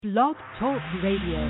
Blog Talk Radio.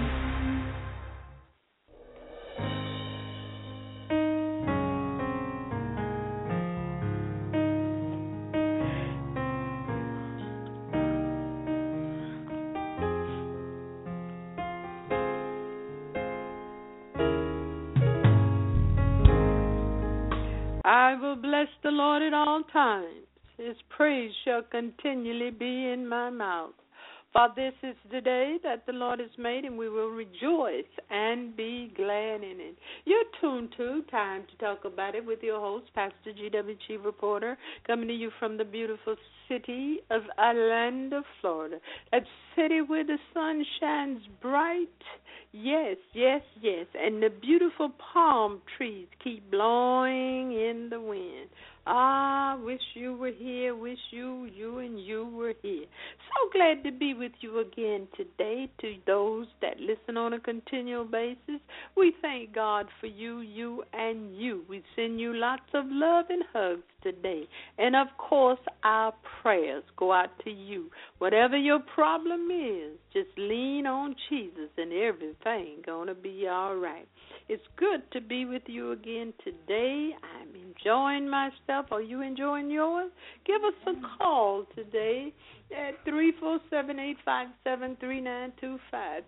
I will bless the Lord at all times. His praise shall continually be in my mouth. For this is the day that the Lord has made, and we will rejoice and be glad in it. You're tuned to Time to Talk About It with your host, Pastor G.W. Chief Reporter, coming to you from the beautiful city of Orlando, Florida. That city where the sun shines bright. Yes, yes, yes. And the beautiful palm trees keep blowing in the wind. Ah, wish you were here. Wish you and you were here. So glad to be with you again today. To those that listen on a continual basis, we thank God for you, and you. We send you lots of love and hugs today. And, of course, our prayers go out to you. Whatever your problem is, just lean on Jesus and everything going to be all right. It's good to be with you again today. I'm enjoying myself. Are you enjoying yours? Give us a call today at 347-857-3925,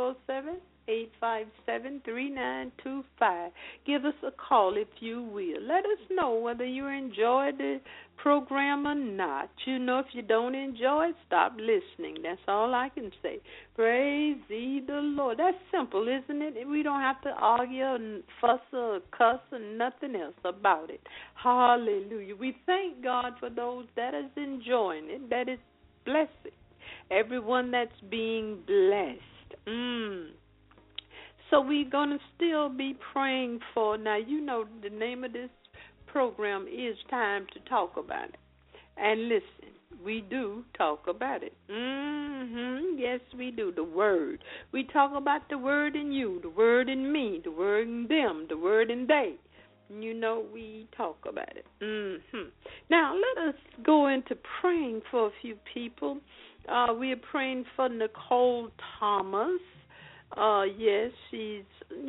347-857-3925. Give us a call if you will. Let us know whether you enjoyed the program or not. You know, if you don't enjoy it, stop listening. That's all I can say. Praise ye the Lord. That's simple, isn't it? We don't have to argue and fuss or cuss or nothing else about it. Hallelujah. We thank God for those that is enjoying it, that is blessing. Everyone that's being blessed. So we're going to still be praying for, now you know the name of this program is Time to Talk About It. And listen, we do talk about it. Yes, we do. The Word. We talk about the Word in you, the Word in me, the Word in them, the Word in they. You know, we talk about it. Now, let us go into praying for a few people. We are praying for Nicole Thomas. Yes, she's,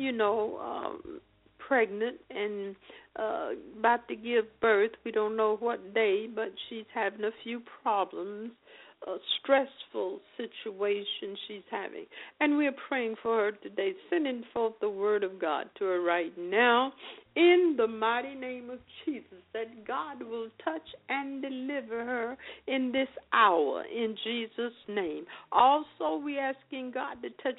pregnant and about to give birth. We don't know what day, but she's having a few problems, a stressful situation she's having. And we're praying for her today, sending forth the word of God to her right now in the mighty name of Jesus, that God will touch and deliver her in this hour in Jesus' name. Also, we're asking God to touch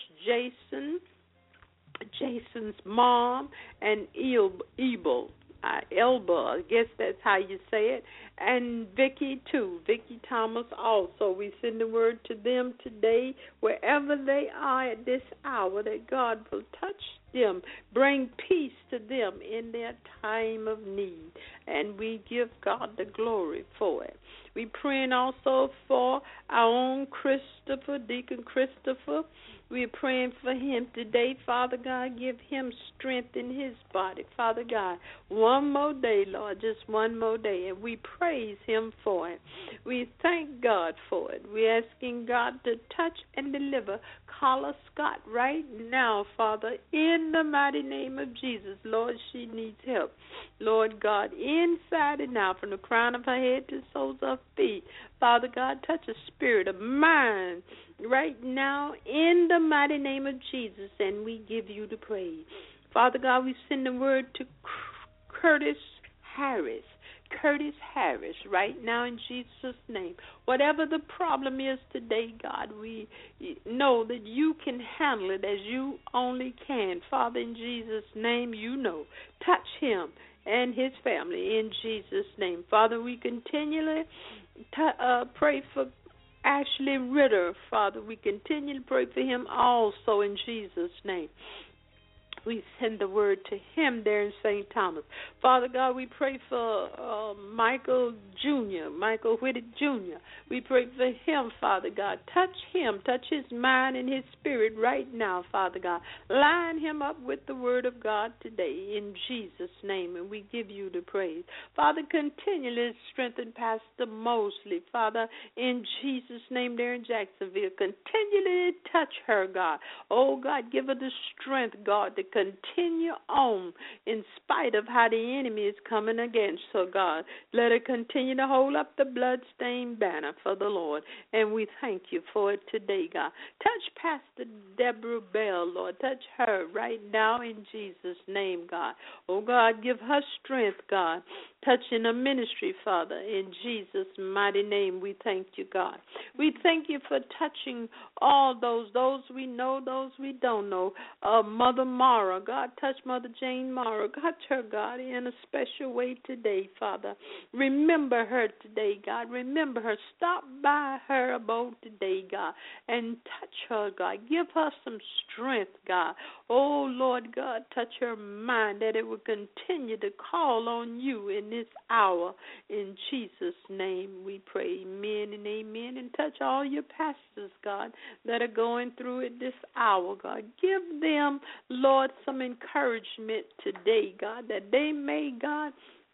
Jason's mom, and Elba, I guess that's how you say it, and Vicky too, Vicky Thomas also. We send the word to them today, wherever they are at this hour, that God will touch them, bring peace to them in their time of need, and we give God the glory for it. We praying also for our own Christopher, Deacon Christopher. We're praying for him today. Father God, give him strength in his body. Father God, one more day, Lord, just one more day, and we praise him for it. We thank God for it. We're asking God to touch and deliver Carla Scott right now, Father, in the mighty name of Jesus. Lord, she needs help. Lord God, inside and out, from the crown of her head to the soles of her feet. Father God, touch a spirit of mind right now in the mighty name of Jesus, and we give you the praise. Father God, we send the word to Curtis Harris right now in Jesus' name. Whatever the problem is today, God, we know that you can handle it as you only can. Father, in Jesus' name, you know. Touch him and his family in Jesus' name. Father, we continually pray for Ashley Ritter. Father, we continue to pray for him also in Jesus' name. We send the word to him there in St. Thomas. Father God, we pray for Michael Jr., Michael Whitted Jr. We pray for him, Father God. Touch him, touch his mind and his spirit right now, Father God. Line him up with the word of God today in Jesus' name, and we give you the praise. Father, continually strengthen Pastor Mosley, Father, in Jesus' name there in Jacksonville. Continually touch her, God. Oh, God, give her the strength, God, to continue on in spite of how the enemy is coming against her, God. Let her continue to hold up the bloodstained banner for the Lord, and we thank you for it today, God. Touch Pastor Deborah Bell, Lord. Touch her right now in Jesus' name, God. Oh, God, give her strength, God. Touching the ministry, Father, in Jesus' mighty name, we thank you, God. We thank you for touching all those we know, those we don't know. Mother Mara, God, touch Mother Jane Mara. Touch her, God, in a special way today, Father. Remember her today, God. Remember her. Stop by her abode today, God, and touch her, God. Give her some strength, God. Oh, Lord God, touch her mind that it will continue to call on you in this hour. In Jesus' name we pray, amen and amen. And touch all your pastors, God, that are going through it this hour, God. Give them, Lord, some encouragement today, God, that they may, God,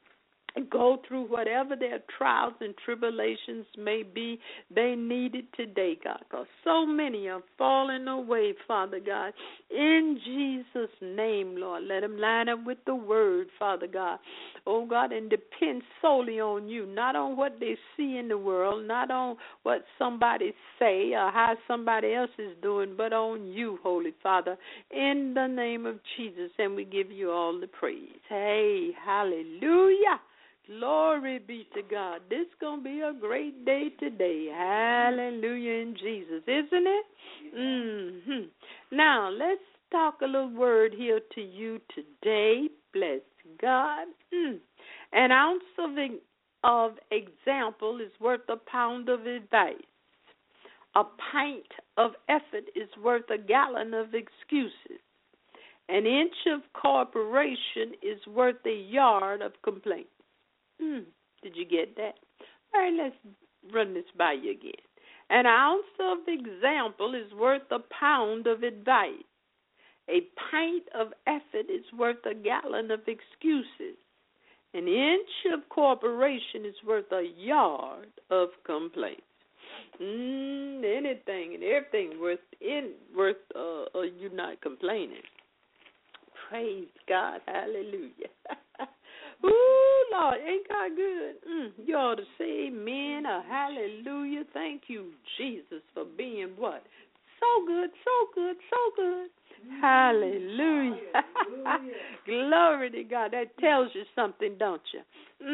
go through whatever their trials and tribulations may be, they need it today, God, because so many are falling away, Father God. In Jesus' name, Lord, let them line up with the word, Father God. Oh, God, and depend solely on you, not on what they see in the world, not on what somebody say or how somebody else is doing, but on you, Holy Father, in the name of Jesus, and we give you all the praise. Hey, hallelujah. Glory be to God. This is going to be a great day today. Hallelujah in Jesus, isn't it? Mm-hmm. Now, let's talk a little word here to you today. Bless God. An ounce of example is worth a pound of advice. A pint of effort is worth a gallon of excuses. An inch of cooperation is worth a yard of complaints. Did you get that? All right, let's run this by you again. An ounce of example is worth a pound of advice. A pint of effort is worth a gallon of excuses. An inch of cooperation is worth a yard of complaints. Anything and everything worth you not complaining. Praise God. Hallelujah. Ooh, Lord, ain't God good? You ought to say amen or hallelujah. Thank you, Jesus, for being what? So good, so good, so good. Hallelujah. Glory to God. That tells you something, don't you?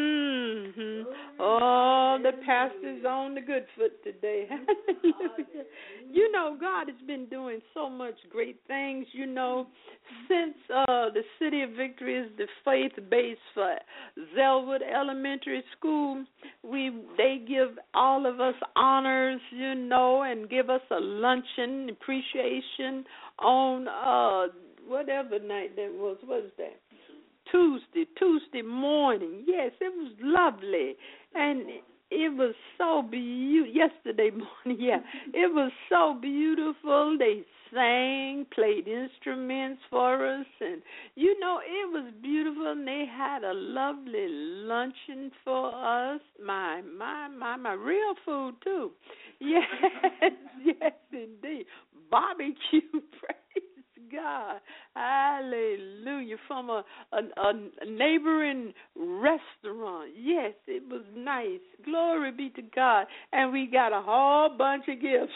Oh, the pastor's on the good foot today. Hallelujah. You know, God has been doing so much great things, you know, since the City of Victory is the faith base for Zellwood Elementary School. They give all of us honors, you know, and give us a luncheon appreciation on whatever night that was. What is that? Tuesday morning. Yes, it was lovely. And it was so beautiful. Yesterday morning, yeah. It was so beautiful. They sang, played instruments for us, and, you know, it was beautiful, and they had a lovely luncheon for us. My, real food, too. Yes, yes, indeed. Barbecue, praise God. Hallelujah. From a neighboring restaurant. Yes, it was nice. Glory be to God. And we got a whole bunch of gifts.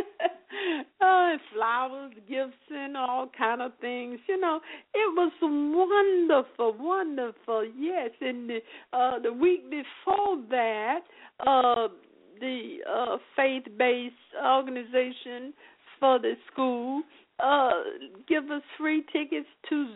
Flowers, gifts, and all kind of things. You know, it was wonderful, wonderful. Yes, and the week before that, the faith-based organization for the school give us free tickets to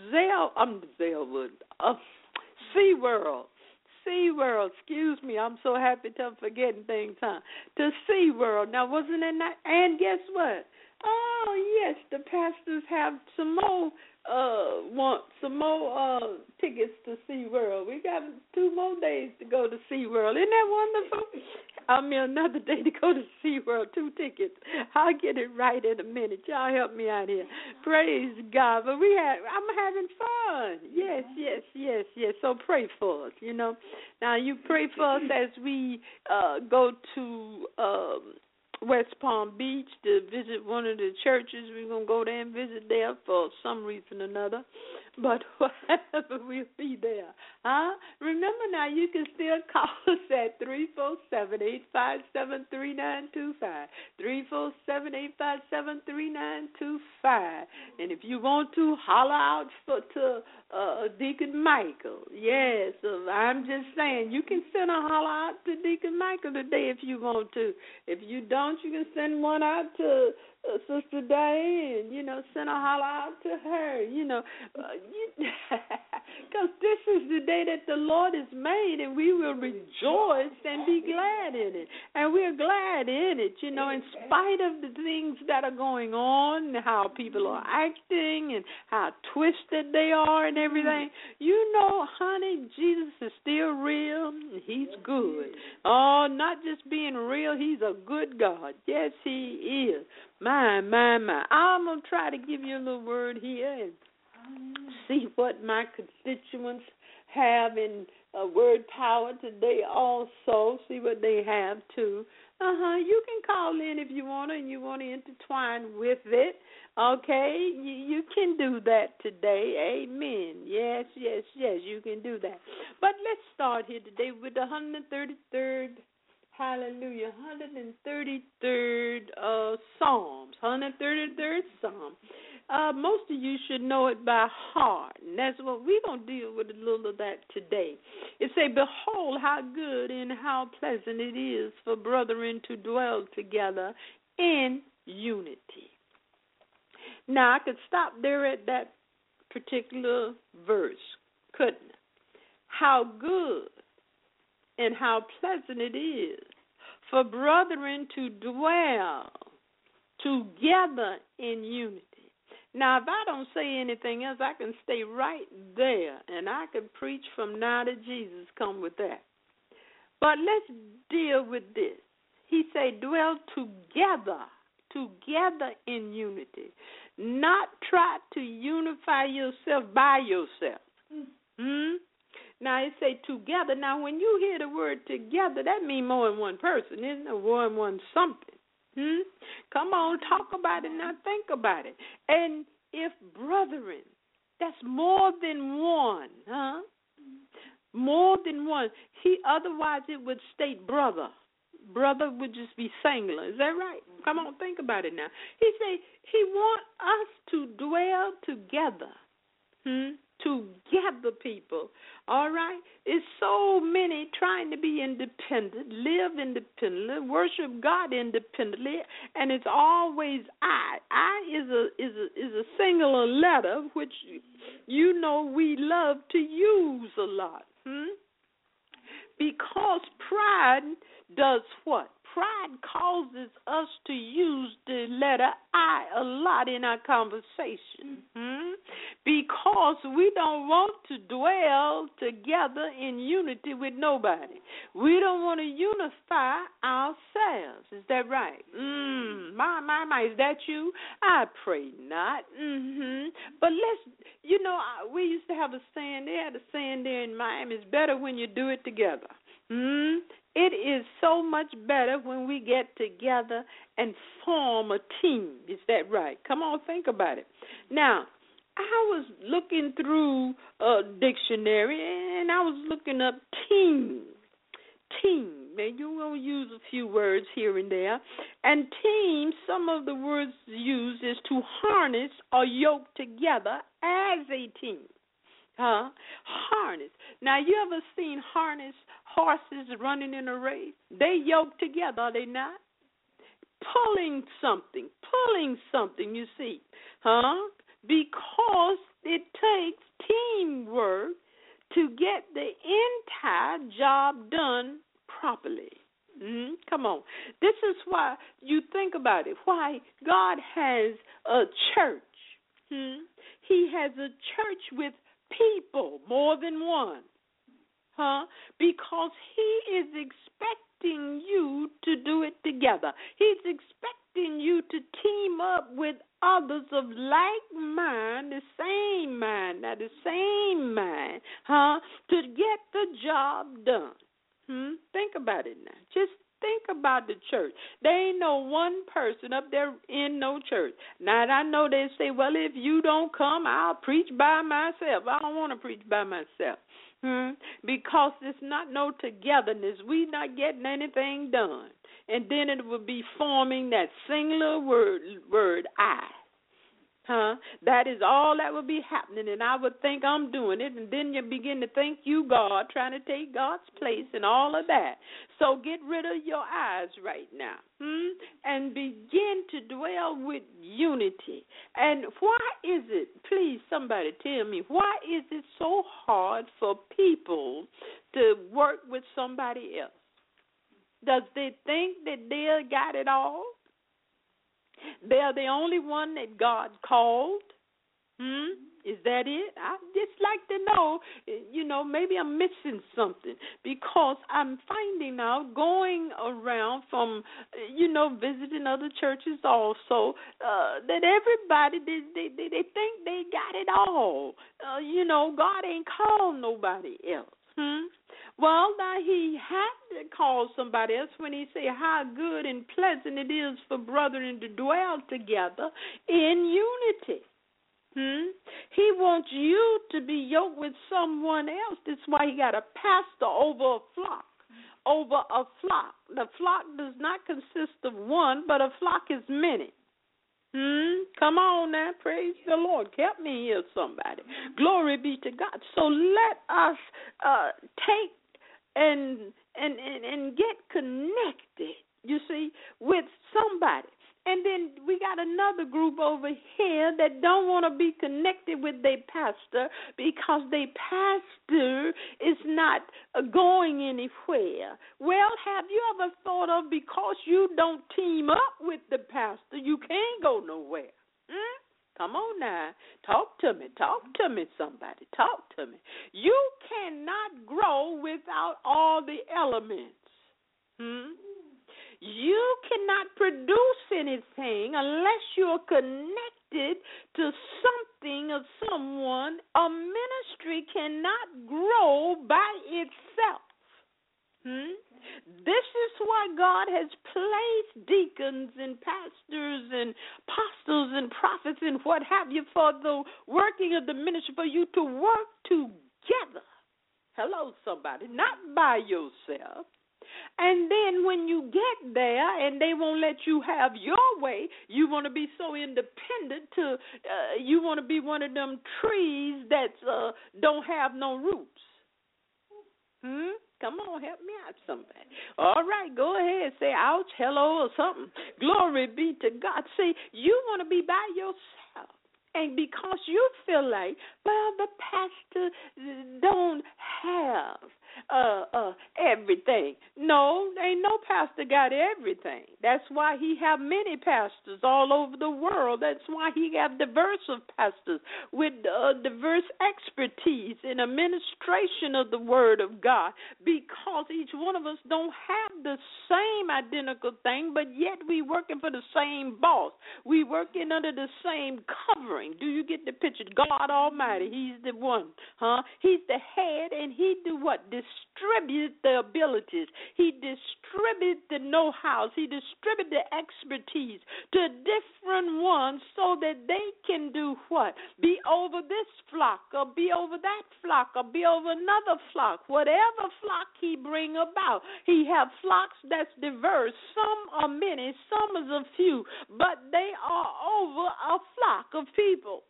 SeaWorld. SeaWorld, excuse me, I'm so happy to I'm forgetting things, huh? To SeaWorld. Now, wasn't it nice? And guess what? Oh, yes, the pastor pastors have some more want some more tickets to SeaWorld. We got 2 more days to go to SeaWorld. Isn't that wonderful? I mean, another day to go to SeaWorld, 2 tickets. I'll get it right in a minute. Y'all help me out here. Praise God. But I'm having fun. Yes. So pray for us, you know. Now, you pray for us as we go to West Palm Beach to visit one of the churches. We're going to go there and visit there for some reason or another. But whatever, we'll be there. Remember now, you can still call us at 347-857-3925. 347-857-3925. And if you want to, holler out to Deacon Michael. Yes, I'm just saying, you can send a holler out to Deacon Michael today if you want to. If you don't, you can send one out to Sister Diane, you know, send a holler out to her, you know, because this is the day that the Lord has made, and we will rejoice and be glad in it. And we're glad in it, you know, in spite of the things that are going on, how people are acting and how twisted they are and everything. You know, honey, Jesus is still real. He's good. Oh, not just being real, he's a good God. Yes, he is. My. I'm going to try to give you a little word here and see what my constituents have in word power today also. See what they have, too. You can call in if you want to, and you want to intertwine with it. Okay? You can do that today. Amen. Yes, you can do that. But let's start here today with the 133rd Hallelujah, 133rd Psalms, 133rd Psalm. Most of you should know it by heart, and that's what we're going to deal with a little of that today. It say, behold, how good and how pleasant it is for brethren to dwell together in unity. Now, I could stop there at that particular verse, couldn't I? How good and how pleasant it is for brethren to dwell together in unity. Now, if I don't say anything else, I can stay right there, and I can preach from now to Jesus come with that. But let's deal with this. He say, dwell together in unity. Not try to unify yourself by yourself. Now, it say together. Now, when you hear the word together, that means more than one person, isn't it? More than one something. Come on, talk about it now. Think about it. And if brethren, that's more than one, More than one. Otherwise, it would state brother. Brother would just be singular. Is that right? Come on, think about it now. He say he want us to dwell together. Together, people. All right? It's so many trying to be independent, live independently, worship God independently, and it's always I. I is a singular letter, which you know we love to use a lot. Because pride does what? Pride causes us to use the letter I a lot in our conversation. Because we don't want to dwell together in unity with nobody. We don't want to unify ourselves. Is that right? My, is that you? I pray not. But we used to have a saying, they had a saying there in Miami, it's better when you do it together. It is so much better when we get together and form a team. Is that right? Come on, think about it. Now, I was looking through a dictionary, and I was looking up team. Team. Now, you're going to use a few words here and there. And team, some of the words used is to harness or yoke together as a team. Harness. Now, you ever seen harness horses running in a race? They yoke together, are they not? Pulling something, you see. Because it takes teamwork to get the entire job done properly. Come on. This is why you think about it, why God has a church. He has a church with people, more than one. Because he is expecting you to do it together. He's expecting you to team up with others of like mind, the same mind, to get the job done. Think about it now. Just think about the church. There ain't no one person up there in no church. Now, I know they say, well, if you don't come, I'll preach by myself. I don't want to preach by myself. Because it's not no togetherness. We not getting anything done. And then it would be forming that singular word I. That is all that would be happening, and I would think I'm doing it, and then you begin to think you God, trying to take God's place and all of that. So get rid of your eyes right now, and begin to dwell with unity. And why is it, please somebody tell me, why is it so hard for people to work with somebody else? Does they think that they got it all? They're the only one that God called. Is that it? I'd just like to know, maybe I'm missing something, because I'm finding out going around from, visiting other churches also, that everybody, they think they got it all. God ain't called nobody else. Well, now he had to call somebody else when he said how good and pleasant it is for brethren to dwell together in unity. He wants you to be yoked with someone else. That's why he got a pastor over a flock. The flock does not consist of one, but a flock is many. Come on now, praise the Lord. Help me here, somebody. Glory be to God. So let us take and get connected, you see, with somebody. And then we got another group over here that don't want to be connected with their pastor because their pastor is not going anywhere. Well, have you ever thought of, because you don't team up with the pastor, you can't go nowhere? Come on now. Talk to me, somebody. Talk to me. You cannot grow without all the elements. You cannot produce anything unless you're connected to something or someone. A ministry cannot grow by itself. This is why God has placed deacons and pastors and apostles and prophets and what have you for the working of the ministry, for you to work together. Hello, somebody. Not by yourself. And then when you get there and they won't let you have your way, you want to be so independent you want to be one of them trees that don't have no roots. Come on, help me out, somebody. All right, go ahead. Say ouch, hello, or something. Glory be to God. See, you want to be by yourself. And because you feel like, well, the pastor don't have everything. No, ain't no pastor got everything. That's why he have many pastors all over the world. That's why he have diverse of pastors with diverse expertise in administration of the Word of God, because each one of us don't have the same identical thing, but yet we working for the same boss. We working under the same covering. Do you get the picture? God Almighty, he's the one. He's the head, and he do what? Distribute the abilities. He distribute the know-hows. He distribute the expertise to different ones so that they can do what? Be over this flock, or be over that flock, or be over another flock. Whatever flock he bring about. He have flocks that's diverse. Some are many, some is a few, but they are over a flock of people.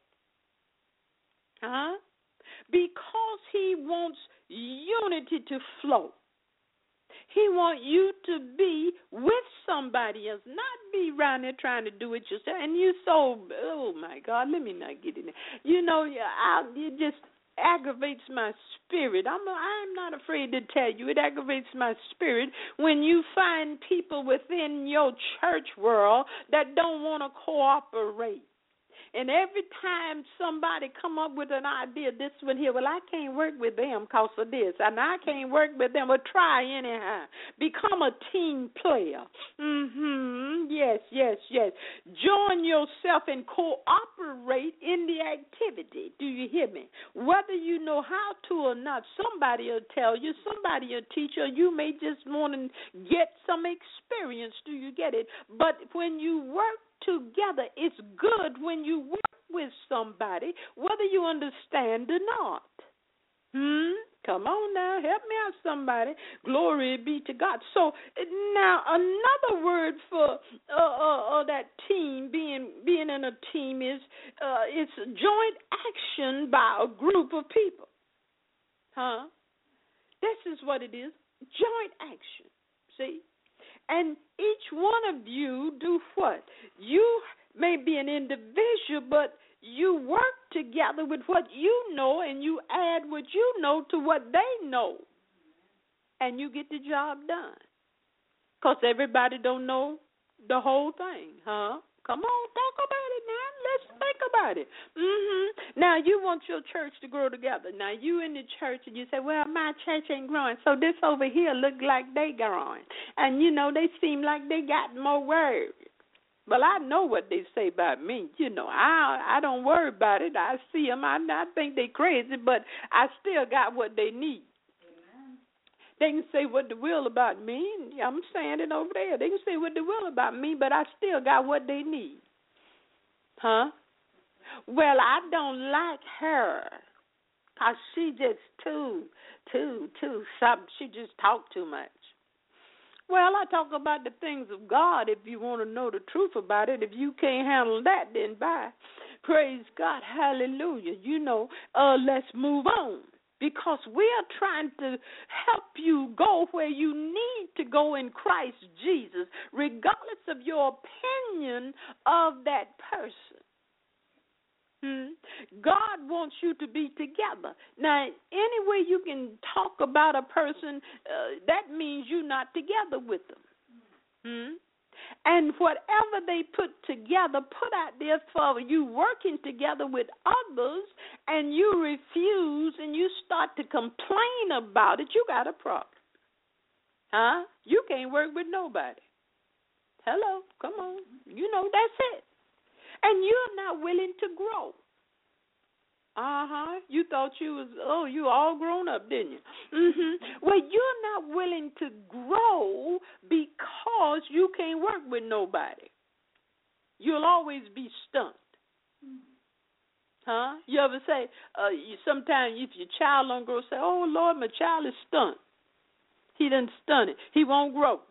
Because he wants unity to flow. He wants you to be with somebody else, not be around there trying to do it yourself. And you so, oh my God, let me not get in there. It just aggravates my spirit. I'm not afraid to tell you, it aggravates my spirit when you find people within your church world that don't want to cooperate. And every time somebody come up with an idea, this one here, well, I can't work with them because of this, and I can't work with them. Well, try anyhow. Become a team player. Yes, yes, yes. Join yourself and cooperate in the activity. Do you hear me? Whether you know how to or not, somebody will tell you, somebody will teach you, you may just want to get some experience. Do you get it? But when you work together, it's good when you work with somebody, whether you understand or not. Come on now, help me out, somebody. Glory be to God. So now another word for that team, being in a team, is it's joint action by a group of people. This is what it is, joint action. See? And each one of you do what? You may be an individual, but you work together with what you know, and you add what you know to what they know, and you get the job done. Because everybody don't know the whole thing, Come on, talk about it now. Let's think about it. Now, you want your church to grow together. Now, you in the church, and you say, well, my church ain't growing, so this over here look like they growing. And, you know, they seem like they got more words. Well, I know what they say about me. You know, I don't worry about it. I see them. I think they crazy, but I still got what they need. Amen. They can say what they will about me. I'm standing over there. They can say what they will about me, but I still got what they need. Well, I don't like her because she just too something. She just talk too much. Well, I talk about the things of God if you want to know the truth about it. If you can't handle that, then bye. Praise God. Hallelujah. You know, let's move on. Because we are trying to help you go where you need to go in Christ Jesus, regardless of your opinion of that person. God wants you to be together. Now, any way you can talk about a person, that means you're not together with them. And whatever they put together, put out there for you working together with others, and you refuse and you start to complain about it, you got a problem. You can't work with nobody. Hello, come on. You know, that's it. And you're not willing to grow. You thought you all grown up, didn't you? Well, you're not willing to grow because you can't work with nobody. You'll always be stunned. You ever say, sometimes if your child don't grow, say, oh, Lord, my child is stunned. He done stunned it. He won't grow.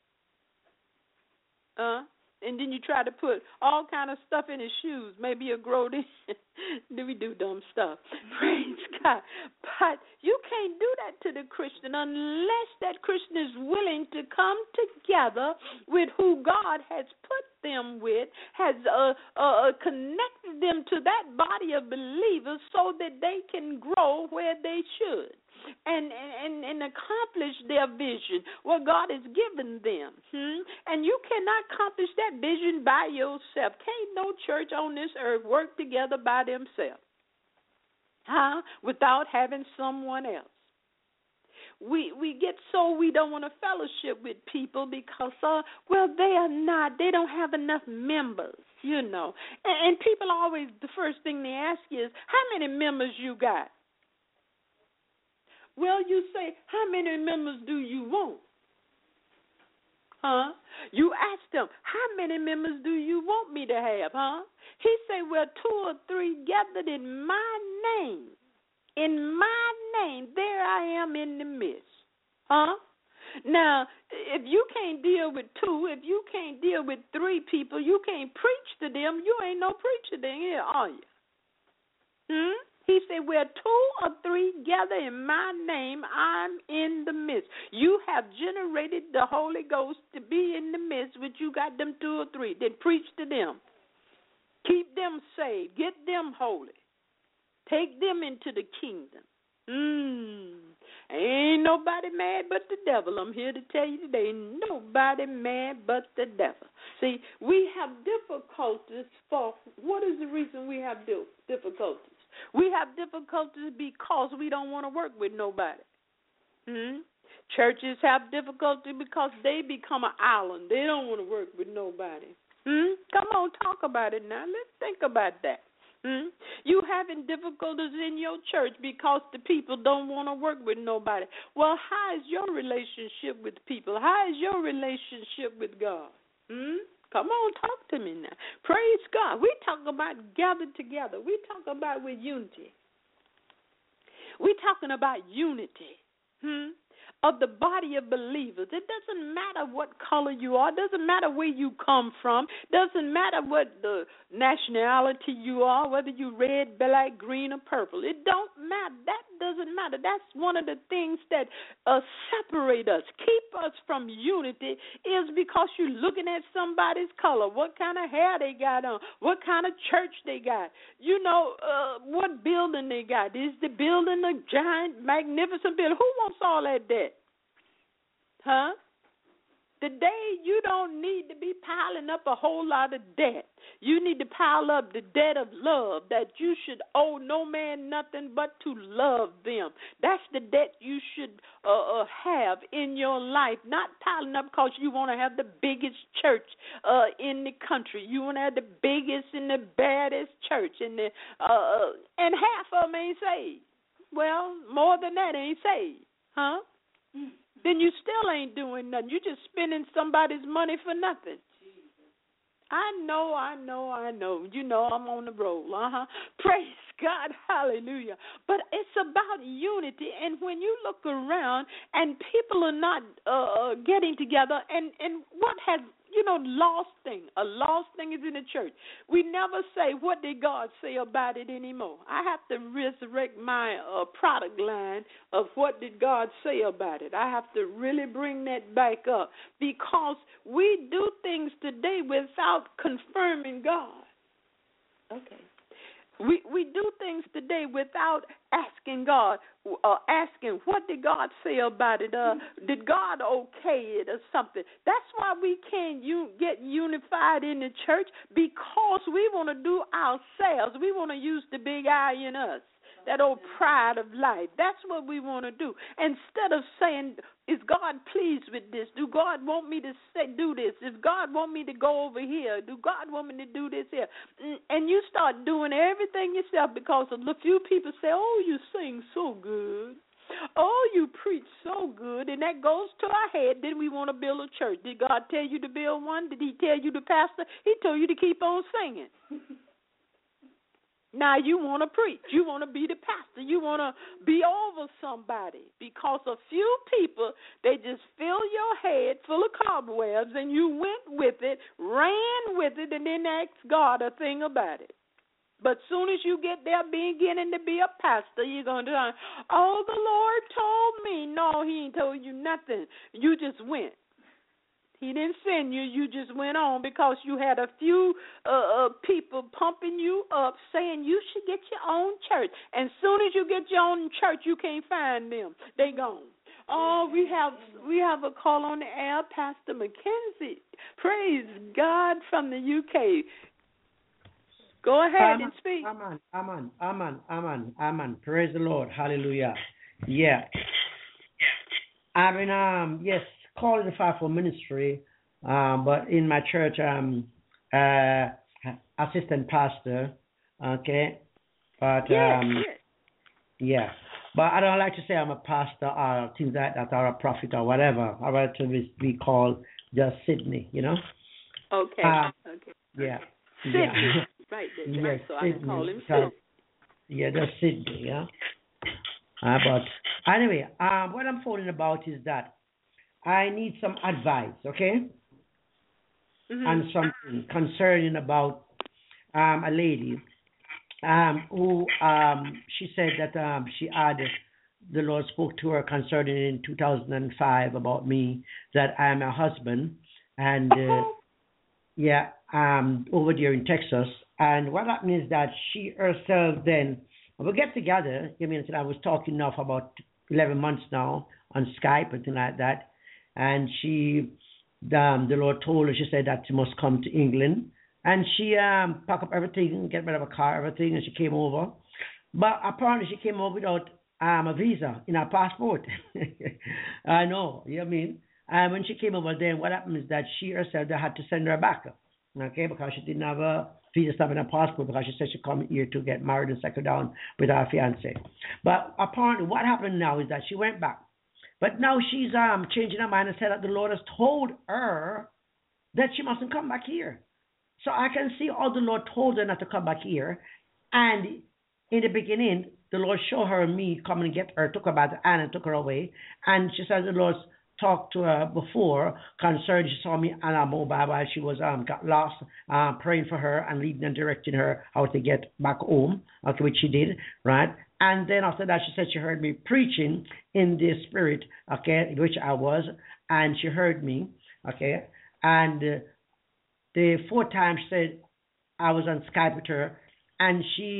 And then you try to put all kind of stuff in his shoes. Maybe he'll grow then. We do dumb stuff. Praise God. But you can't do that to the Christian unless that Christian is willing to come together with who God has put them with, has connected them to that body of believers so that they can grow where they should. And accomplish their vision, what God has given them. And you cannot accomplish that vision by yourself. Can't no church on this earth work together by themselves, without having someone else. We get so we don't want to fellowship with people because, they don't have enough members, you know. And people always, the first thing they ask you is, how many members you got? Well, you say, how many members do you want? You ask them, how many members do you want me to have, He say, well, 2 or 3 gathered in my name. In my name, there I am in the midst. Now, if you can't deal with 2, if you can't deal with 3 people, you can't preach to them, you ain't no preacher then here, are you? He said, where 2 or 3 gather in my name, I'm in the midst. You have generated the Holy Ghost to be in the midst, but you got them 2 or 3. Then preach to them. Keep them saved. Get them holy. Take them into the kingdom. Ain't nobody mad but the devil. I'm here to tell you today, nobody mad but the devil. See, we have difficulties for, what is the reason we have difficulties? We have difficulties because we don't want to work with nobody. Churches have difficulty because they become an island. They don't want to work with nobody. Come on, talk about it now. Let's think about that. You having difficulties in your church because the people don't want to work with nobody. Well, how is your relationship with people? How is your relationship with God? Come on, talk to me now. Praise God. We talk about gathered together. We talk about with unity. We're talking about unity. Of the body of believers. It doesn't matter what color you are. It doesn't matter where you come from. It doesn't matter what the nationality you are, whether you red, black, green, or purple. It don't matter. That doesn't matter. That's one of the things that separate us, keep us from unity, is because you're looking at somebody's color, what kind of hair they got on, what kind of church they got, what building they got. Is the building a giant, magnificent building? Who wants all that debt? Today, you don't need to be piling up a whole lot of debt. You need to pile up the debt of love, that you should owe no man nothing but to love them. That's the debt you should have in your life, not piling up because you want to have the biggest church in the country. You want to have the biggest and the baddest church, and half of them ain't saved. Well, more than that ain't saved, Then you still ain't doing nothing. You just spending somebody's money for nothing. I know. You know I'm on the roll. Praise God. Hallelujah. But it's about unity. And when you look around and people are not getting together, and what has, a lost thing is in the church. We never say, what did God say about it anymore? I have to resurrect my product line of what did God say about it. I have to really bring that back up, because we do things today without confirming God. Okay. We do things today without asking God, asking, what did God say about it? Did God okay it or something? That's why we can't get unified in the church, because we want to do ourselves. We want to use the big I in us, that old pride of life. That's what we want to do. Instead of saying, is God pleased with this? Do God want me to do this? Does God want me to go over here? Do God want me to do this here? And you start doing everything yourself because a few people say, oh, you sing so good. Oh, you preach so good. And that goes to our head. Then we want to build a church. Did God tell you to build one? Did he tell you to pastor? He told you to keep on singing. Now you want to preach. You want to be the pastor. You want to be over somebody, because a few people, they just fill your head full of cobwebs, and you went with it, ran with it, and then asked God a thing about it. But soon as you get there beginning to be a pastor, you're going to say, oh, the Lord told me. No, he ain't told you nothing. You just went. He didn't send you. You just went on because you had a few people pumping you up, saying you should get your own church. And soon as you get your own church, you can't find them. They gone. Oh, we have a call on the air, Pastor McKenzie. Praise God from the UK. Go ahead and speak. Amen. Praise the Lord. Hallelujah. Yeah. I mean, yes, called the Fivefold Ministry, but in my church, I'm assistant pastor. Okay, but yeah, but I don't like to say I'm a pastor or things like that, or a prophet or whatever. I like to be called just Sydney, you know. Okay. Okay. Yeah. Sydney. Yeah. Right. Yes, so I can call him Sydney. Yeah, just Sydney. Yeah. But anyway, what I'm phoning about is that I need some advice, okay? And something concerning about a lady who she said that she had, the Lord spoke to her concerning in 2005 about me, that I'm a husband, and over there in Texas. And what happened is that she herself then, we get together, I was talking enough about 11 months now on Skype and things like that. And the Lord told her, she said that she must come to England. And she packed up everything, get rid of a car, everything, and she came over. But apparently she came over without a visa in her passport. I know, you know what I mean? And when she came over then, what happened is that she herself, they had to send her back, okay, because she didn't have a visa stamp in her passport, because she said she'd come here to get married and settle down with her fiancé. But apparently what happened now is that she went back. But now she's changing her mind and said that the Lord has told her that she mustn't come back here. So I can see how the Lord told her not to come back here. And in the beginning, the Lord showed her me coming and get her, took her by the hand and took her away. And she said the Lord talked to her before concerning, she saw me on a mobile while she was got lost, praying for her and leading and directing her how to get back home, okay, which she did, right? And then after that, she said she heard me preaching in the spirit, okay, which I was, and she heard me, okay, and the fourth time she said I was on Skype with her, and she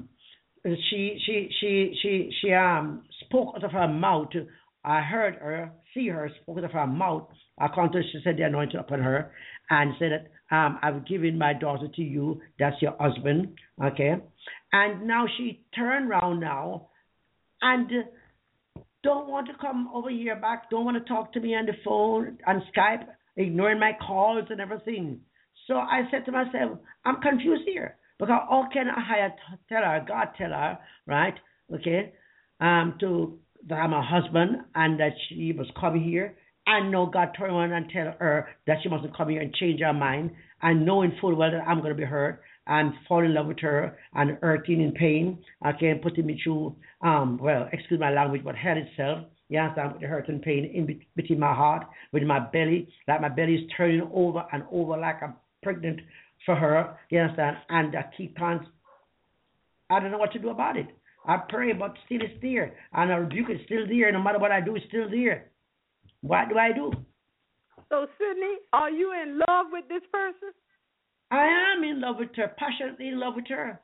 spoke out of her mouth. I heard her, see her, spoke out of her mouth. According to, she said the anointing upon her, and said that I've given my daughter to you. That's your husband, okay. And now she turned around now, and don't want to come over here back. Don't want to talk to me on the phone, on Skype, ignoring my calls and everything. So I said to myself, I'm confused here. Because how can I tell her, God tell her, right, okay, that I'm a husband and that she must come here, and know God turn around and tell her that she mustn't come here and change her mind, and knowing full well that I'm going to be hurt and fall in love with her and hurting in pain, okay, and putting me through, well, excuse my language, but hell itself. You understand, with the hurt and pain in between my heart, with my belly, like my belly is turning over and over like I'm pregnant for her, you understand, and I keep on, I don't know what to do about it. I pray, but still it's there, and I rebuke it, still there, no matter what I do, it's still there. What do I do? So, Sydney, are you in love with this person? I am in love with her, passionately in love with her.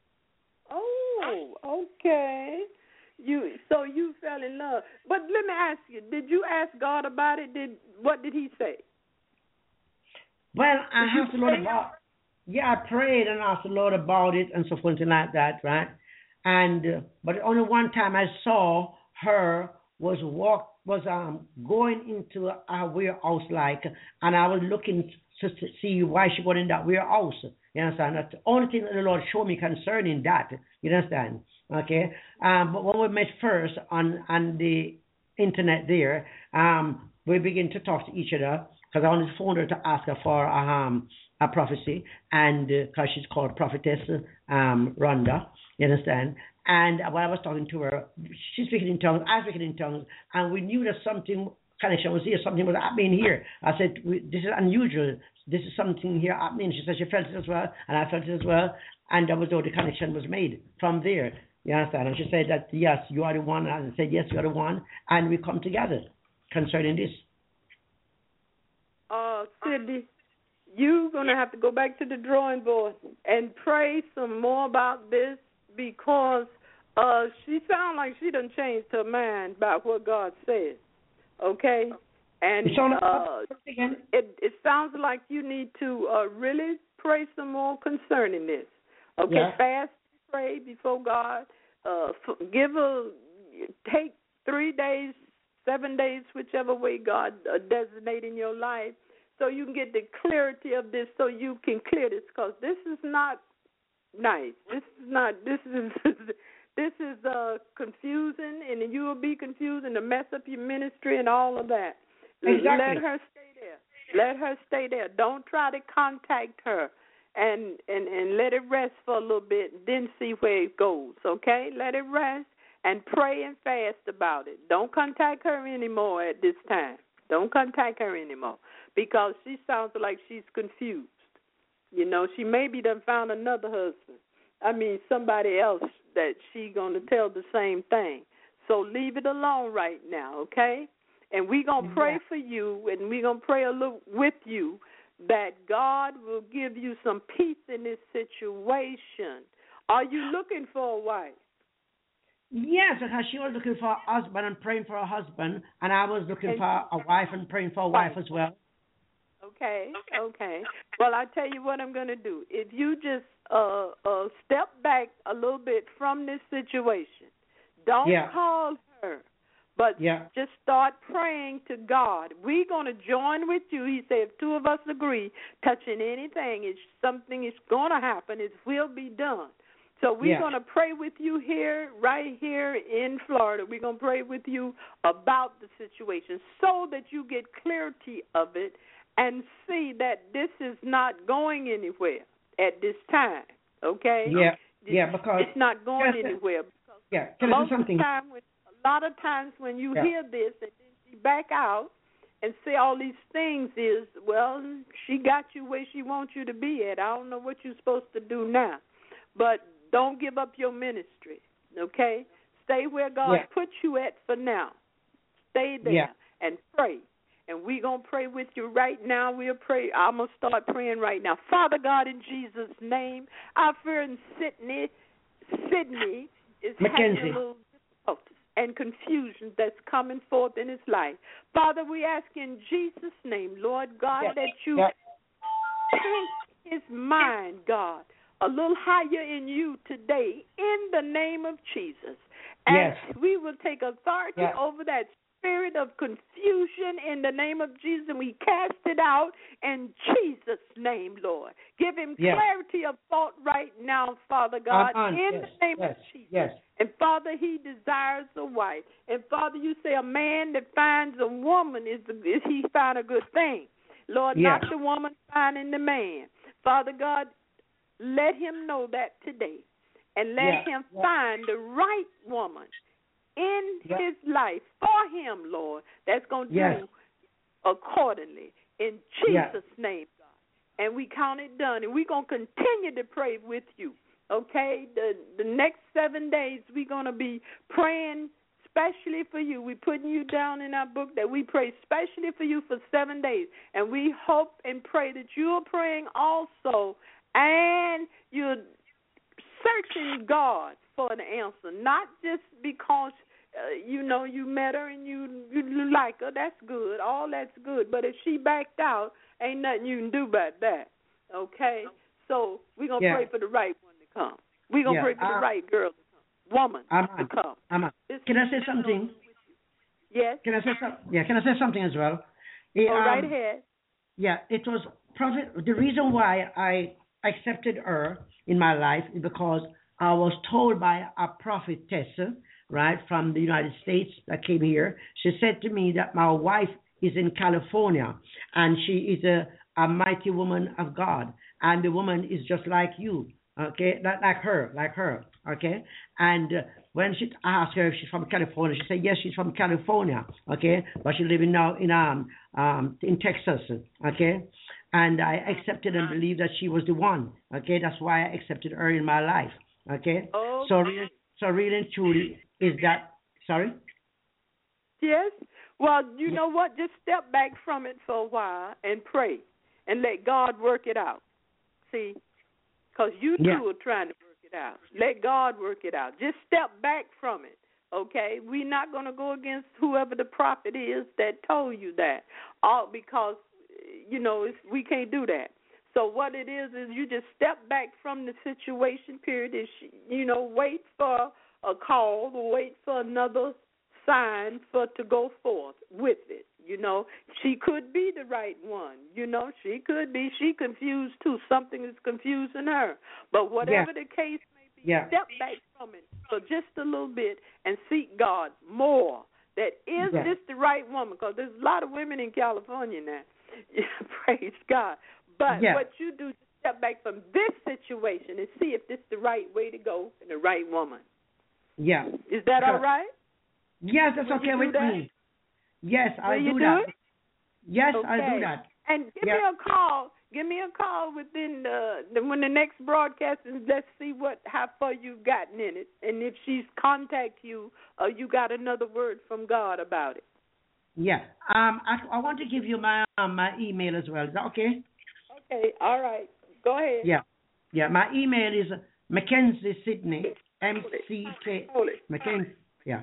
Oh, okay. So you fell in love. But let me ask you, did you ask God about it? What did he say? Well, I have to Lord about. Yeah, I prayed and asked the Lord about it and so forth and like that, right? And but only one time I saw her was going into a warehouse like, and I was looking to see why she got in that warehouse. You understand? That's the only thing that the Lord showed me concerning that. You understand? Okay. But when we met first on the internet there, we began to talk to each other, because I only phoned her to ask her for a prophecy, and because she's called Prophetess Rhonda, you understand? And when I was talking to her, she's speaking in tongues, I was speaking in tongues, and we knew that something connection was here, something was happening here. I said, this is unusual, this is something here happening. She said she felt it as well, and I felt it as well, and that was how the connection was made from there, you understand? And she said that, yes, you are the one, and I said, yes, you are the one, and we come together concerning this. Cindy, you're going to have to go back to the drawing board and pray some more about this, because she sounds like she done changed her mind about what God said, okay? And it sounds like you need to really pray some more concerning this, okay? Yeah. Fast, pray before God. Take 3 days, 7 days, whichever way God designate in your life, so you can get the clarity of this, so you can clear this, because this is not nice. This is confusing, and you will be confused and to mess up your ministry and all of that. Exactly. Let her stay there. Let her stay there. Don't try to contact her, and let it rest for a little bit, then see where it goes, okay? Let it rest and pray and fast about it. Don't contact her anymore at this time. Don't contact her anymore, because she sounds like she's confused. You know, she maybe done found another husband. I mean, somebody else that she going to tell the same thing. So leave it alone right now, okay? And we're going to pray for you, and we're going to pray a little with you that God will give you some peace in this situation. Are you looking for a wife? Yes, because she was looking for a husband and praying for a husband, and I was looking And for a wife and praying for a wife as well. okay, okay. Well, I tell you what I'm going to do. If you just step back a little bit from this situation, don't call her, but just start praying to God. We're going to join with you. He said, if two of us agree, touching anything, it's something is going to happen. It will be done. So we're going to pray with you here, right here in Florida. We're going to pray with you about the situation so that you get clarity of it and see that this is not going anywhere at this time, okay? Because it's not going anywhere. Can I say something? A lot of times when you hear this and then she back out and say all these things is, well, she got you where she wants you to be at. I don't know what you're supposed to do now. But don't give up your ministry, okay? Stay where God put you at for now. Stay there and pray. And we're going to pray with you right now. We'll pray. I'm going to start praying right now. Father God, in Jesus' name, I fear in Sydney is having a little difficulty and confusion that's coming forth in his life. Father, we ask in Jesus' name, Lord God, that you take his mind, God, a little higher in you today in the name of Jesus. And we will take authority over that spirit of confusion in the name of Jesus, and we cast it out in Jesus' name, Lord. Give him clarity of thought right now, Father God, in the name of Jesus. And Father, he desires a wife. And Father, you say a man that finds a woman is he found a good thing. Lord, not the woman finding the man. Father God, let him know that today. And let him find the right woman in his life for him, Lord, that's going to do accordingly. In Jesus' name, God. And we count it done. And we're going to continue to pray with you, okay? The next 7 days, we're going to be praying especially for you. We're putting you down in our book that we pray especially for you for 7 days. And we hope and pray that you are praying also and you're searching God for an answer, not just because you met her and you like her. That's good. All that's good. But if she backed out, ain't nothing you can do about that. Okay? So we're going to pray for the right one to come. We're going to pray for the right girl to come, woman to come. Can I say something? Yes. Can I say something? Yeah, can I say something as well? Go right ahead. Yeah, it was the reason why I accepted her in my life is because I was told by a prophetess, right, from the United States that came here. She said to me that my wife is in California and she is a mighty woman of God, and the woman is just like you, okay, like her, okay. And when she asked her if she's from California, she said yes, she's from California, okay, but she's living now in Texas, okay. And I accepted and believed that she was the one, okay. That's why I accepted her in my life, okay. So really and truly, is that sorry? Yes. Well, you know what? Just step back from it for a while and pray and let God work it out. See, because you two are trying to work it out. Let God work it out. Just step back from it, okay? We're not going to go against whoever the prophet is that told you that, all because, we can't do that. So what it is you just step back from the situation, period, and, wait for a call or wait for another sign to go forth with it. She could be the right one. She could be. She confused too. Something is confusing her. But whatever the case may be, step back from it for just a little bit and seek God more. That is this the right woman? Because there's a lot of women in California now. Praise God. But what you do, just step back from this situation and see if this is the right way to go and the right woman. Yeah. Is that all right? Yes, that's okay with me. Yes, I do that. Yes, I do that. And give me a call. Give me a call within when the next broadcast is. Let's see how far you've gotten in it, and if she's contact you, or you got another word from God about it. Yeah. I want to give you my email as well. Is that okay? Okay. All right. Go ahead. Yeah. Yeah. My email is Mackenzie Sydney MCK Hold it. McKenzie. Yeah.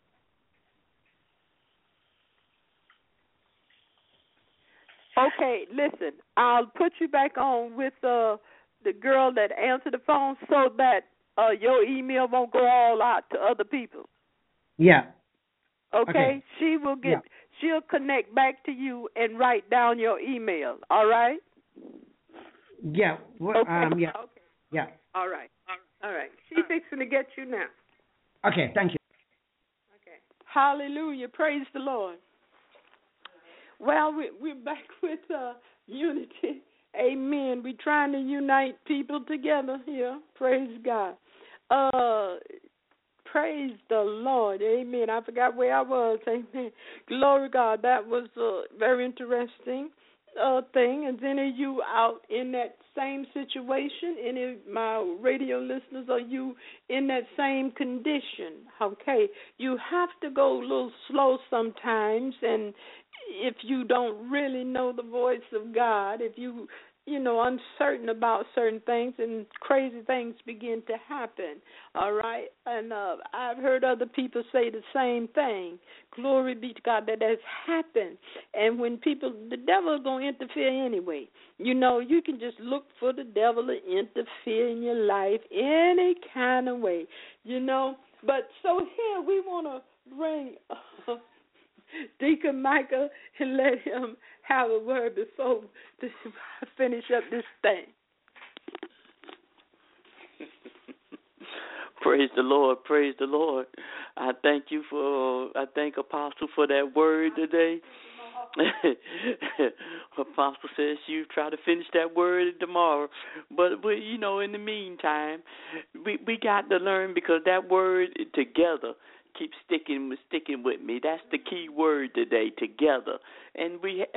Okay, listen. I'll put you back on with the girl that answered the phone so that your email won't go all out to other people. Yeah. Okay? She will get. Yeah. She'll connect back to you and write down your email. All right? Yeah. Well, Okay. yeah. Okay. Yeah. All right. All right. She's fixing to get you now. Okay. Thank you. Okay. Hallelujah. Praise the Lord. Well, we're back with unity. Amen. We're trying to unite people together here. Praise God. Praise the Lord. Amen. I forgot where I was. Amen. Glory God. That was a very interesting thing. And any of you out in that same situation, any of my radio listeners, are you in that same condition? Okay. You have to go a little slow sometimes, and if you don't really know the voice of God, if you uncertain about certain things, and crazy things begin to happen, all right? And I've heard other people say the same thing. Glory be to God, that has happened. And when the devil is going to interfere anyway. You can just look for the devil to interfere in your life any kind of way, But so here we want to bring Deacon Micah and let him have a word before to finish up this thing. Praise the Lord, praise the Lord. I thank Apostle for that word today. Apostle says you try to finish that word tomorrow. But in the meantime, we got to learn, because that word together keeps sticking with me. That's the key word today, together. And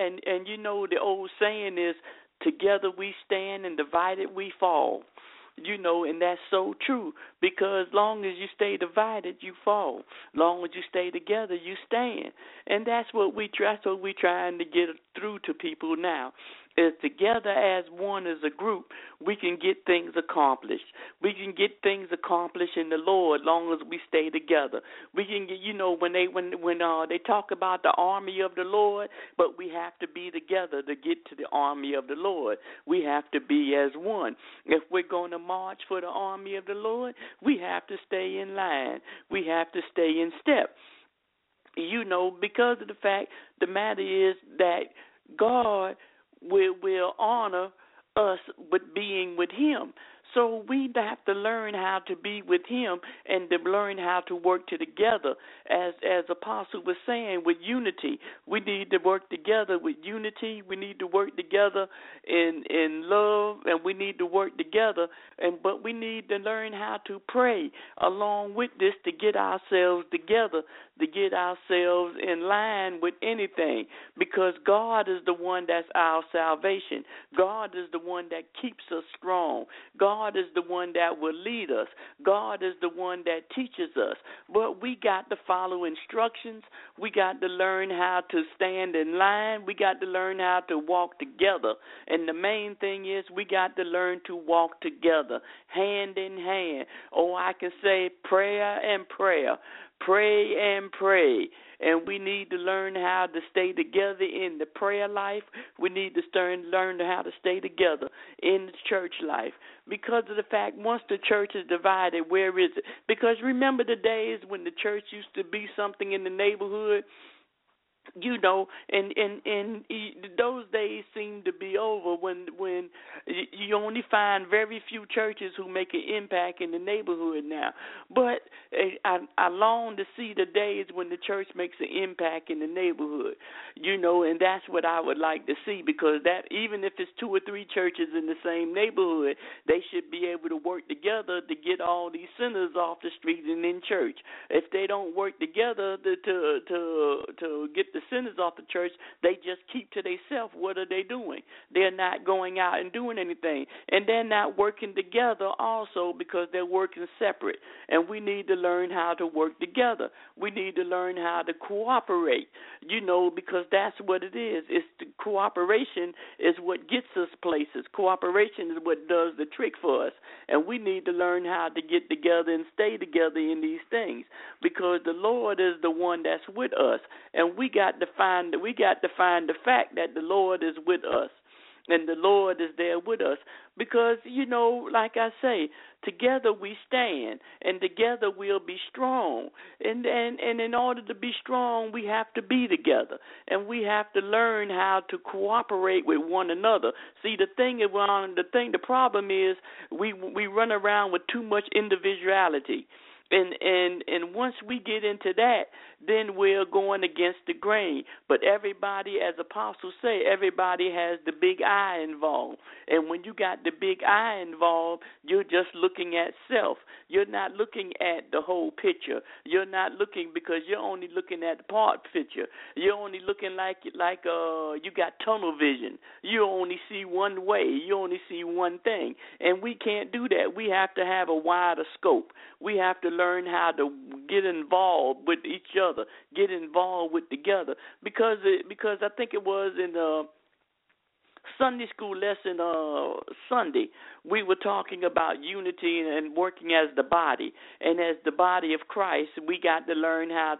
the old saying is, together we stand and divided we fall. And that's so true, because long as you stay divided, you fall. Long as you stay together, you stand. And that's what we're trying to get through to people now. Is together as one, as a group, we can get things accomplished. We can get things accomplished in the Lord, long as we stay together. We can get, when they talk about the army of the Lord, but we have to be together to get to the army of the Lord. We have to be as one. If we're going to march for the army of the Lord, we have to stay in line. We have to stay in step. Because of the fact, the matter is that God will honor us with being with Him. So we have to learn how to be with Him and to learn how to work together. As Apostle was saying, with unity, we need to work together with unity. We need to work together in love, and we need to work together. But we need to learn how to pray along with this to get ourselves together, to get ourselves in line with anything, because God is the one that's our salvation. God is the one that keeps us strong. God is the one that will lead us. God is the one that teaches us. But we got to follow instructions. We got to learn how to stand in line. We got to learn how to walk together. And the main thing is we got to learn to walk together, hand in hand. I can say prayer and prayer. Pray and pray. And we need to learn how to stay together in the prayer life. We need to learn how to stay together in the church life. Because of the fact, once the church is divided, where is it? Because remember the days when the church used to be something in the neighborhood? And those days seem to be over when you only find very few churches who make an impact in the neighborhood now. But I long to see the days when the church makes an impact in the neighborhood, and that's what I would like to see, because that even if it's 2 or 3 churches in the same neighborhood, they should be able to work together to get all these sinners off the street and in church. If they don't work together to get the sinners off the church, they just keep to themselves. What are they doing? They're not going out and doing anything. And they're not working together also because they're working separate. And we need to learn how to work together. We need to learn how to cooperate, because that's what it is. It's the cooperation is what gets us places. Cooperation is what does the trick for us. And we need to learn how to get together and stay together in these things, because the Lord is the one that's with us, and we got to find the fact that the Lord is with us, and the Lord is there with us, because like I say, together we stand, and together we'll be strong, and in order to be strong, we have to be together, and we have to learn how to cooperate with one another. See, the problem is we run around with too much individuality. And once we get into that, then we're going against the grain. But everybody, as apostles say, everybody has the big I involved. And when you got the big I involved, you're just looking at self. You're not looking at the whole picture. You're not looking, because you're only looking at the part picture. You're only looking like you got tunnel vision. You only see one way. You only see one thing. And we can't do that. We have to have a wider scope. We have to learn how to get involved with each other, get involved with together. Because I think it was in Sunday school lesson Sunday, we were talking about unity and working as the body. And as the body of Christ, we got to learn how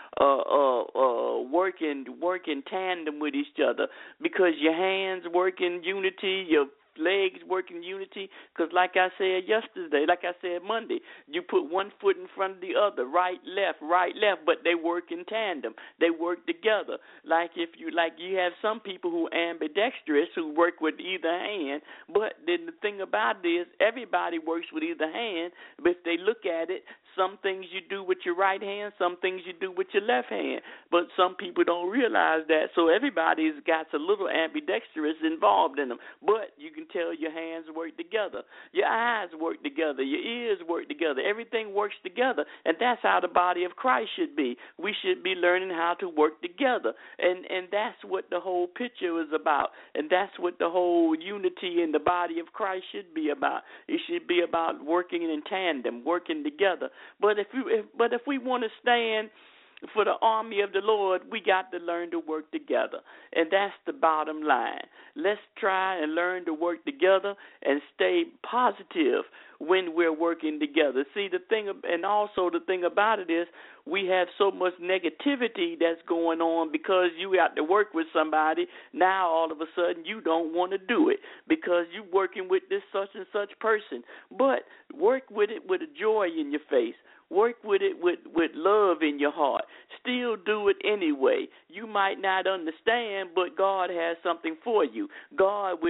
to work in tandem with each other, because your hands work in unity, your legs work in unity, because like I said Monday, you put one foot in front of the other, right, left, but they work in tandem. They work together. Like you have some people who are ambidextrous who work with either hand, but then the thing about it is everybody works with either hand, but if they look at it, some things you do with your right hand, some things you do with your left hand, but some people don't realize that, so everybody's got a little ambidextrous involved in them, but you can tell your hands work together, your eyes work together, your ears work together, everything works together, and that's how the body of Christ should be. We should be learning how to work together, and that's what the whole picture is about, and that's what the whole unity in the body of Christ should be about. It should be about working in tandem, working together. But if we want to stand for the army of the Lord, we got to learn to work together. And that's the bottom line. Let's try and learn to work together and stay positive when we're working together. See, the thing about it is we have so much negativity that's going on because you got to work with somebody. Now all of a sudden you don't want to do it because you're working with this such and such person. But work with it with a joy in your face. Work with it with love in your heart. Still do it anyway. You might not understand, but God has something for you. God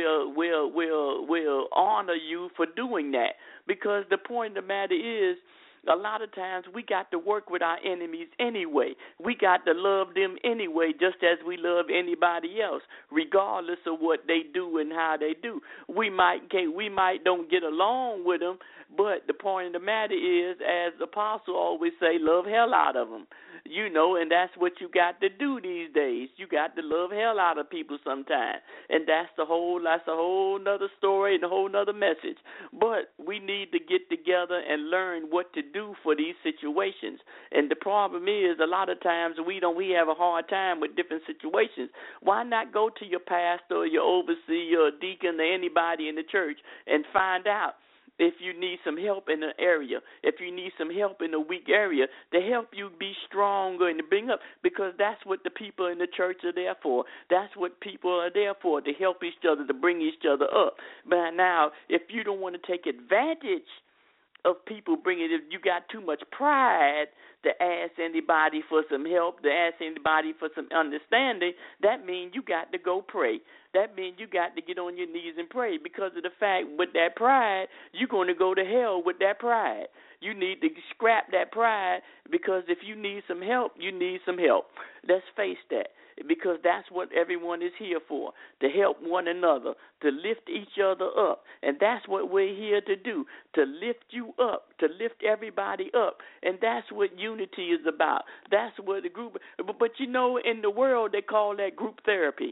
will honor you for doing that, because the point of the matter is, a lot of times we got to work with our enemies anyway. We got to love them anyway, just as we love anybody else, regardless of what they do and how they do. We might don't get along with them, but the point of the matter is, as the apostle always say, love hell out of them. And that's what you got to do these days. You got to love hell out of people sometimes, and that's a whole nother story and a whole nother message. But we need to get together and learn what to do for these situations. And the problem is, a lot of times we have a hard time with different situations. Why not go to your pastor or your overseer or deacon or anybody in the church and find out if you need some help in an area, if you need some help in a weak area, to help you be stronger and to bring up, because that's what the people in the church are there for. That's what people are there for, to help each other, to bring each other up. But now, if you don't want to take advantage of people if you got too much pride to ask anybody for some help, to ask anybody for some understanding, that means you got to go pray. that means you got to get on your knees and pray, because of the fact with that pride, you're going to go to hell with that pride. You need to scrap that pride, because if you need some help, you need some help. Let's face that, because that's what everyone is here for, to help one another, to lift each other up. And that's what we're here to do, to lift you up, to lift everybody up. And that's what unity is about. That's what the group, but you know, in the world, they call that group therapy.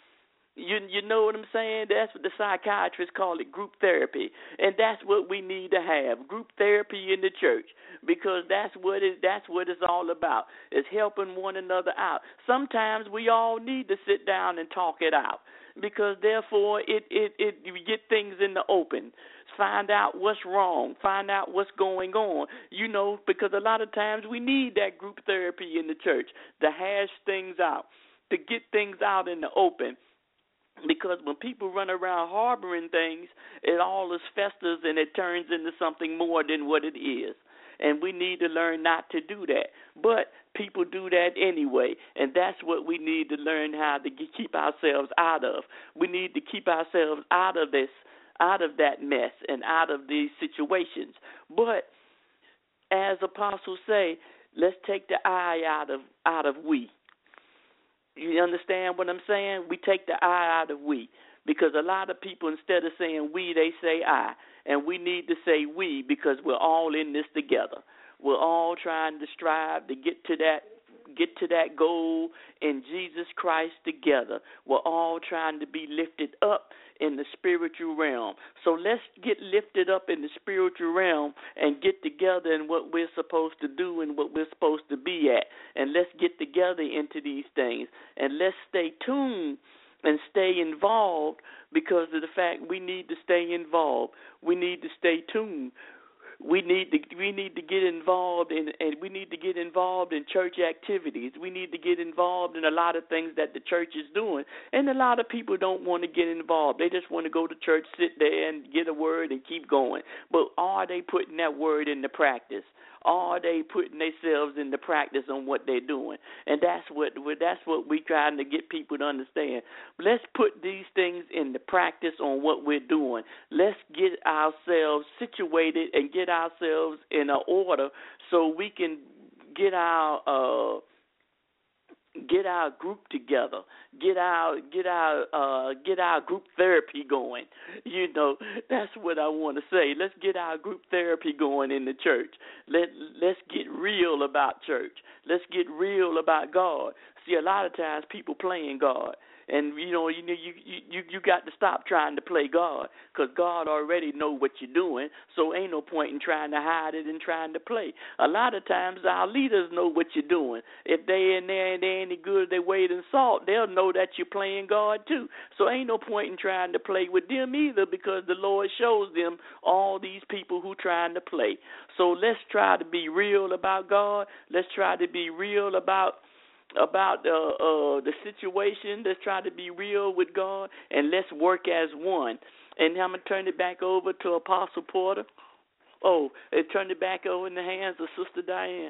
You know what I'm saying? That's what the psychiatrists call it, group therapy. And that's what we need to have, group therapy in the church, because that's what it's all about, is helping one another out. Sometimes we all need to sit down and talk it out, because therefore you get things in the open. Find out what's wrong. Find out what's going on. You know, because a lot of times we need that group therapy in the church to hash things out, to get things out in the open. Because when people run around harboring things, it all is festers and it turns into something more than what it is. And we need to learn not to do that. But people do that anyway, and that's what we need to learn how to keep ourselves out of. We need to keep ourselves out of this, out of that mess and out of these situations. But as apostles say, let's take the I out of we. You understand what I'm saying? We take the I out of we, because a lot of people, instead of saying we, they say I. And we need to say we, because we're all in this together. We're all trying to strive to get to that goal in Jesus Christ together. We're all trying to be lifted up in the spiritual realm. So let's get lifted up in the spiritual realm and get together in what we're supposed to do and what we're supposed to be at. And let's get together into these things. And let's stay tuned and stay involved, because of the fact we need to stay involved. We need to stay tuned. We need to get involved in, and we need to get involved in church activities. We need to get involved in a lot of things that the church is doing. And a lot of people don't want to get involved. They just want to go to church, sit there, and get a word and keep going. But are they putting that word into practice? Are they putting themselves into practice on what they're doing? And that's what we're trying to get people to understand. Let's put these things into practice on what we're doing. Let's get ourselves situated and get ourselves in an order so we can get our group together, get our group therapy going. You know, that's what I want to say. Let's get our group therapy going in the church. Let's get real about church. Let's get real about God. See, a lot of times people playing God. And, you got to stop trying to play God, because God already know what you're doing, so ain't no point in trying to hide it and trying to play. A lot of times our leaders know what you're doing. If they in there and they ain't any good, they weight in salt, they'll know that you're playing God too. So ain't no point in trying to play with them either, because the Lord shows them all these people who trying to play. So let's try to be real about God. Let's try to be real about the situation. Let's try to be real with God, and let's work as one. And I'm going to turn it back over to Apostle Porter. And turn it back over in the hands of Sister Diane.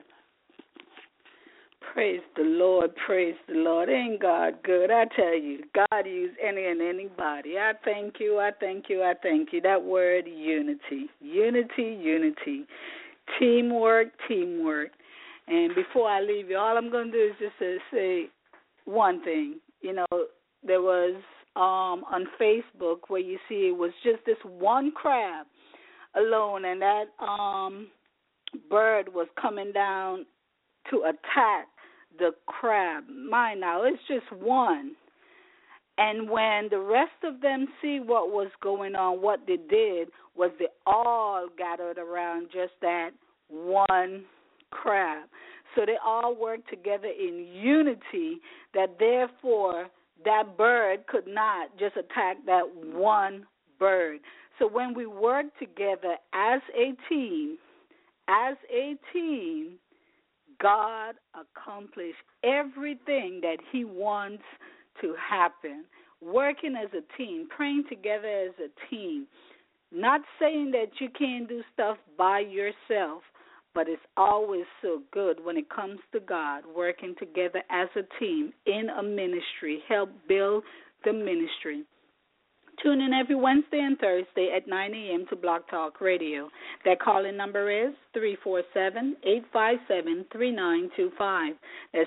Praise the Lord, praise the Lord. Ain't God good? I tell you, God uses any and anybody. I thank you, I thank you, I thank you. That word, unity. Unity, unity. Teamwork, teamwork. And before I leave you, all I'm going to do is just to say one thing. You know, there was on Facebook where you see it was just this one crab alone, and that bird was coming down to attack the crab. Mind now, it's just one. And when the rest of them see what was going on, what they did was they all gathered around just that one crab. So they all worked together in unity, that therefore that bird could not just attack that one bird. So when we work together as a team, God accomplished everything that he wants to happen. Working as a team, praying together as a team, not saying that you can't do stuff by yourself, but it's always so good when it comes to God, working together as a team in a ministry, help build the ministry. Tune in every Wednesday and Thursday at 9 a.m. to Blog Talk Radio. That call-in number is 347-857-3925. That's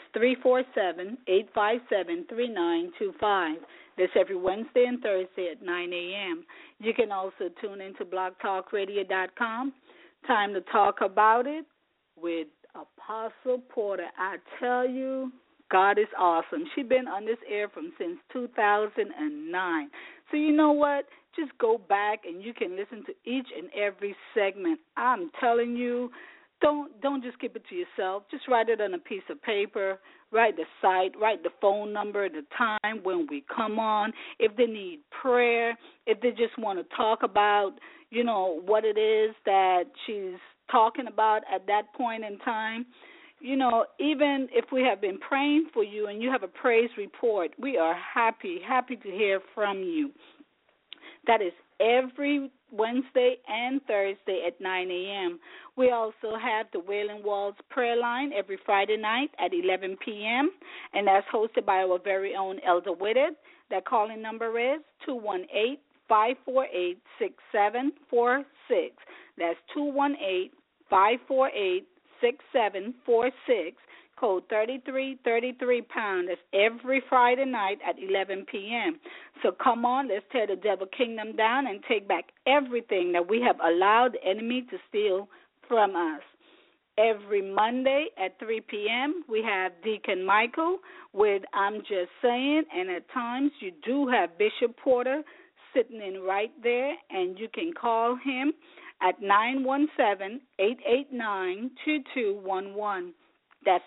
347-857-3925. That's every Wednesday and Thursday at 9 a.m. You can also tune in to blogtalkradio.com. Time to talk about it with Apostle Porter. I tell you, God is awesome. She's been on this air since 2009. So you know what? Just go back and you can listen to each and every segment. I'm telling you, don't just keep it to yourself. Just write it on a piece of paper. Write the site, write the phone number, the time when we come on. If they need prayer, if they just want to talk about, what it is that she's talking about at that point in time. Even if we have been praying for you and you have a praise report, we are happy to hear from you. That is every Wednesday and Thursday at 9 a.m. We also have the Wailing Walls prayer line every Friday night at 11 p.m., and that's hosted by our very own Elder Whitted. That calling number is 218-548-6746. That's 218-548-6746, code 3333#. That's every Friday night at 11 p.m. So come on, let's tear the devil kingdom down and take back everything that we have allowed the enemy to steal from us. Every Monday at 3 p.m., we have Deacon Michael with I'm Just Saying, and at times you do have Bishop Porter sitting in right there, and you can call him at 917-889-2211. That's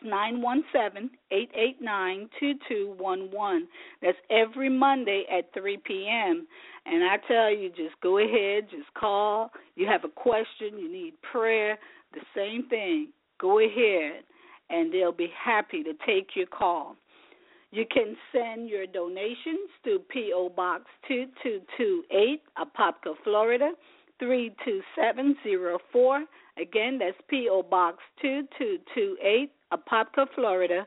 917-889-2211. That's every Monday at 3 p.m. And I tell you, just go ahead, just call. You have a question, you need prayer, the same thing. Go ahead, and they'll be happy to take your call. You can send your donations to P.O. Box 2228, Apopka, Florida, 32704. Again, that's P.O. Box 2228, Apopka, Florida,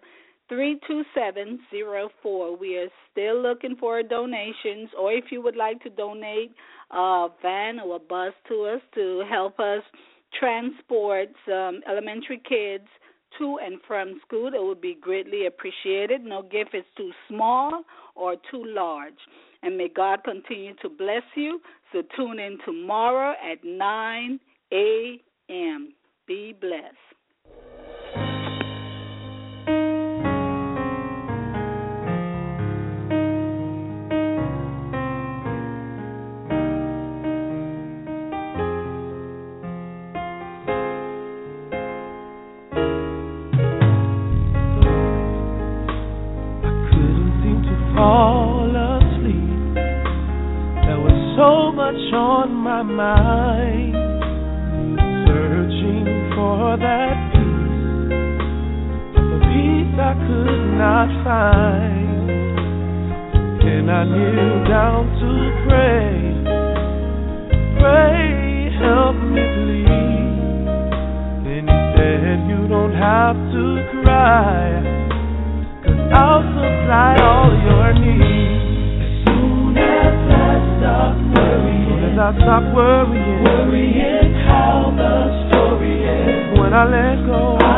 32704. We are still looking for donations, or if you would like to donate a van or a bus to us to help us transport some elementary kids to and from school, it would be greatly appreciated. No gift is too small or too large. And may God continue to bless you. So tune in tomorrow at 9 a.m. Be blessed. On my mind, searching for that peace, the peace I could not find. Then I kneel down to pray, help me please. Then he said, you don't have to cry, 'cause I'll supply all your needs. As soon as I stop worrying, I stop worrying how the story ends. When I let go, and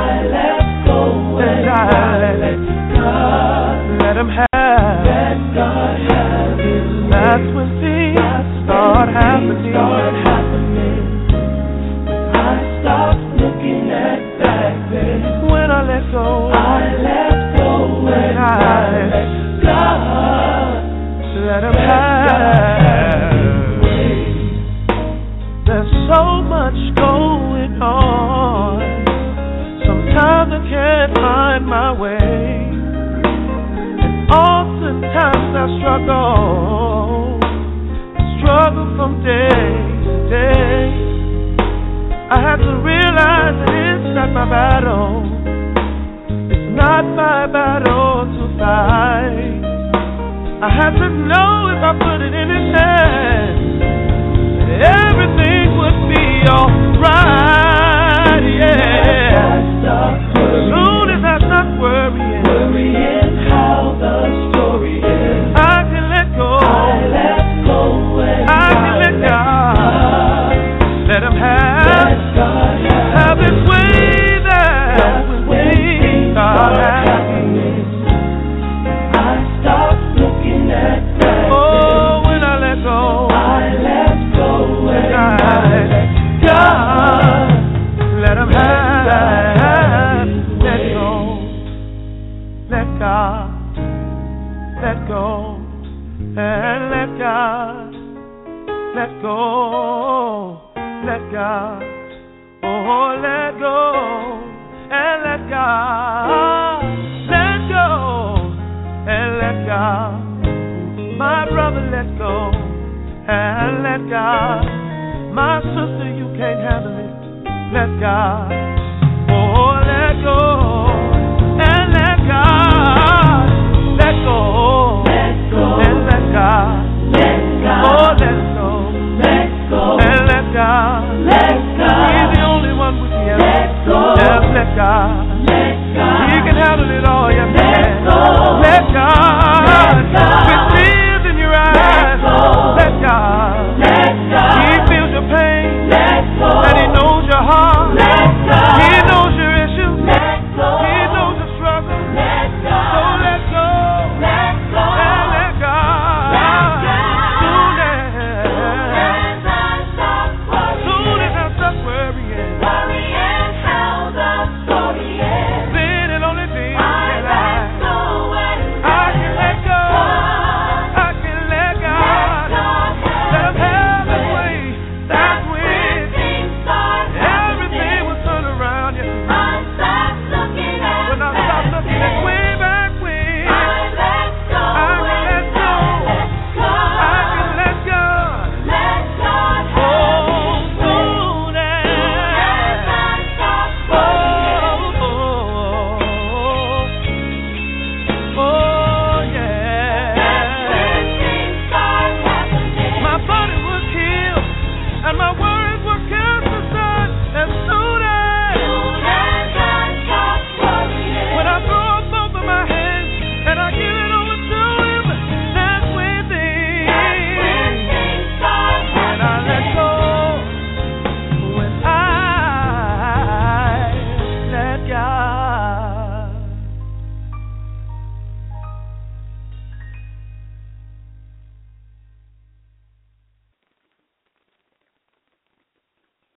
I let God, let Him have, let God have His way. That's when things start happening. I stop looking at back then. When I let go, and I let God, let Him have. There's so much going on. Sometimes I can't find my way, and oftentimes I struggle from day to day. I have to realize that it's not my battle. It's not my battle to fight. I have to know if I put it in His hands, everything would be alright, yeah. As soon as I stop worrying how the story ends, I can let go let go and let God. Let go, let God. Oh, let go and let God. Let go and let God. My brother, let go and let God. My sister, you can't handle it. Let God. Oh, let go and let God. Let go, and let God. Oh, let go, and let God. He's the only one with the answer. Just let God.